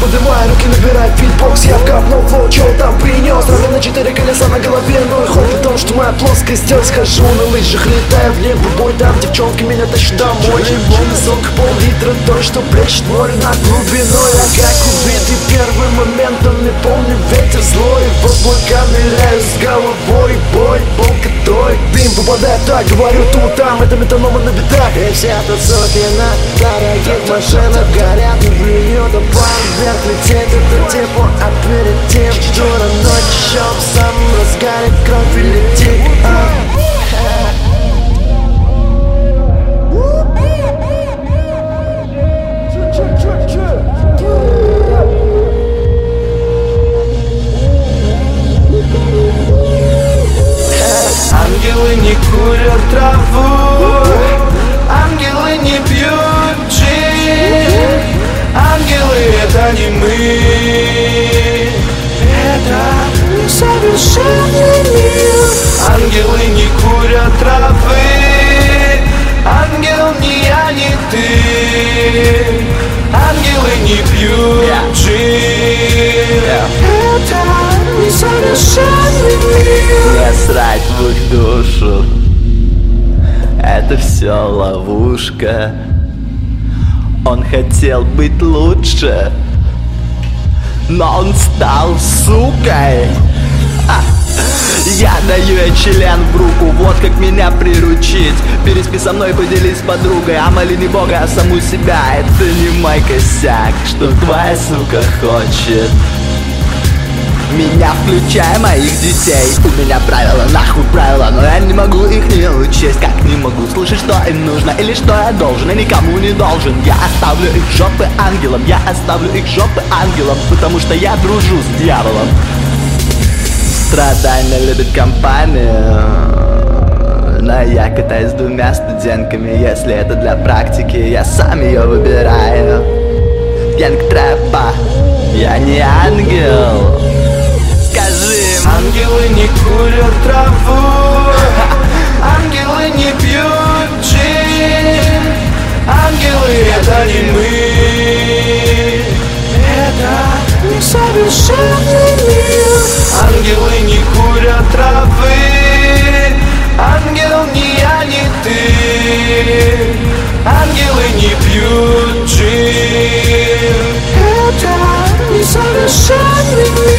поднимай руки, набирай битбокс. Я вкопнул флоу, чё там принес? Равно на 4 колеса на голове, но и ход, потому что моя плоскость сделать. Схожу на лыжах, летаю в небо, бой там девчонки меня тащат домой. Либо высок, пол-литра, то, что плещет море над глубиной. Я как убитый первым моментом, не помню ветер злой. В облака ныряю с головой, бой, болкотой. Дым попадает, так говорю, тут, там, это метаномы на битах. И все тусовки на дорогих машинах горят, не блюет, а план вверх летит. Это тепло, аперитив, дура, ночь еще в самом разгаре, кровь и летит. Ангелы не курят траву, ангелы не пьют джин. Ангелы — это не мы, это несовершенный мир. Ангелы не курят травы, ангел не я, не ты. Ангелы не пьют джин, это несовершенный мир. Не срать в их душу, это все ловушка. Он хотел быть лучше, но он стал сукой. Я даю ей член в руку, вот как меня приручить. Переспи со мной, поделись с подругой, а моли не Бога, а саму себя. Это не мой косяк, что твоя сука хочет меня, включая моих детей. У меня правила, нахуй правила, но я не могу их не учесть. Как не могу слушать, что им нужно или что я должен, и никому не должен. Я оставлю их жопы ангелам, я оставлю их жопы ангелам, потому что я дружу с дьяволом. Страдания любит компанию, но я катаюсь с двумя студентками. Если это для практики, я сам ее выбираю. Гэнг трэпа, я не ангел. Скажи им. Ангелы не курят траву, ангелы не пьют джин. Ангелы — это не мы, это несовершенный мир. Ангелы не курят травы, ангел не я, не ты. Ангелы не пьют джин, это несовершенный мир.